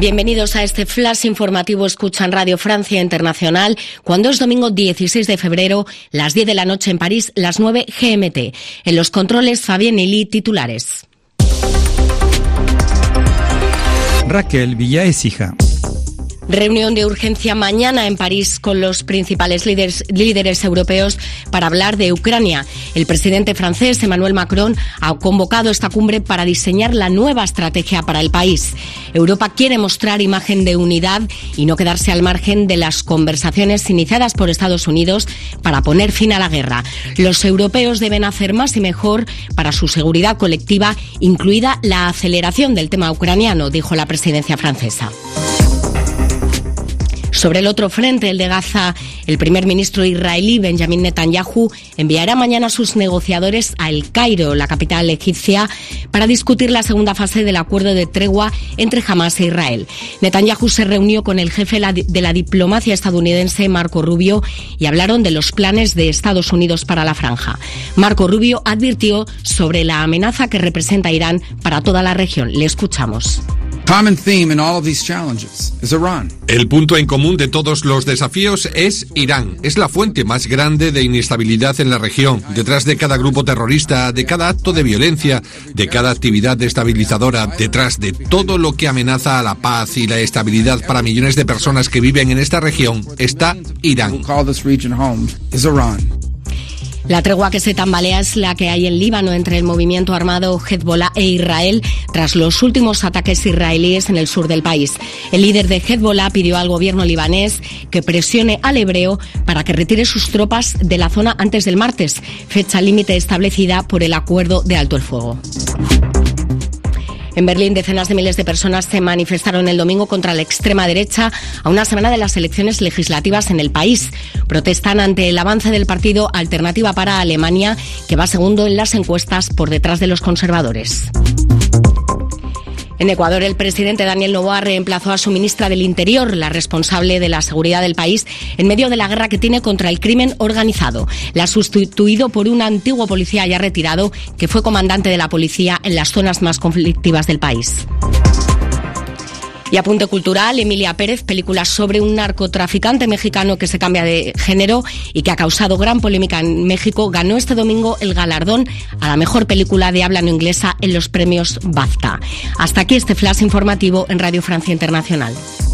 Bienvenidos a este flash informativo. Escuchan Radio Francia Internacional cuando es domingo 16 de febrero, las 10 de la noche en París, las 9 GMT. En los controles, Fabien Ili, titulares. Raquel Villaécija. Reunión de urgencia mañana en París con los principales líderes europeos para hablar de Ucrania. El presidente francés, Emmanuel Macron, ha convocado esta cumbre para diseñar la nueva estrategia para el país. Europa quiere mostrar imagen de unidad y no quedarse al margen de las conversaciones iniciadas por Estados Unidos para poner fin a la guerra. Los europeos deben hacer más y mejor para su seguridad colectiva, incluida la aceleración del tema ucraniano, dijo la presidencia francesa. Sobre el otro frente, el de Gaza, el primer ministro israelí, Benjamin Netanyahu, enviará mañana a sus negociadores a El Cairo, la capital egipcia, para discutir la segunda fase del acuerdo de tregua entre Hamás e Israel. Netanyahu se reunió con el jefe de la diplomacia estadounidense, Marco Rubio, y hablaron de los planes de Estados Unidos para la franja. Marco Rubio advirtió sobre la amenaza que representa Irán para toda la región. Le escuchamos. El punto en común de todos los desafíos es Irán. Es la fuente más grande de inestabilidad en la región. Detrás de cada grupo terrorista, de cada acto de violencia, de cada actividad destabilizadora, detrás de todo lo que amenaza a la paz y la estabilidad para millones de personas que viven en esta región, está Irán. La tregua que se tambalea es la que hay en Líbano entre el movimiento armado Hezbollah e Israel tras los últimos ataques israelíes en el sur del país. El líder de Hezbollah pidió al gobierno libanés que presione al hebreo para que retire sus tropas de la zona antes del martes, fecha límite establecida por el acuerdo de alto el fuego. En Berlín, decenas de miles de personas se manifestaron el domingo contra la extrema derecha a una semana de las elecciones legislativas en el país. Protestan ante el avance del partido Alternativa para Alemania, que va segundo en las encuestas por detrás de los conservadores. En Ecuador, el presidente Daniel Noboa reemplazó a su ministra del Interior, la responsable de la seguridad del país, en medio de la guerra que tiene contra el crimen organizado. La ha sustituido por un antiguo policía ya retirado, que fue comandante de la policía en las zonas más conflictivas del país. Y apunte cultural, Emilia Pérez, película sobre un narcotraficante mexicano que se cambia de género y que ha causado gran polémica en México, ganó este domingo el galardón a la mejor película de habla no inglesa en los premios BAFTA. Hasta aquí este flash informativo en Radio Francia Internacional.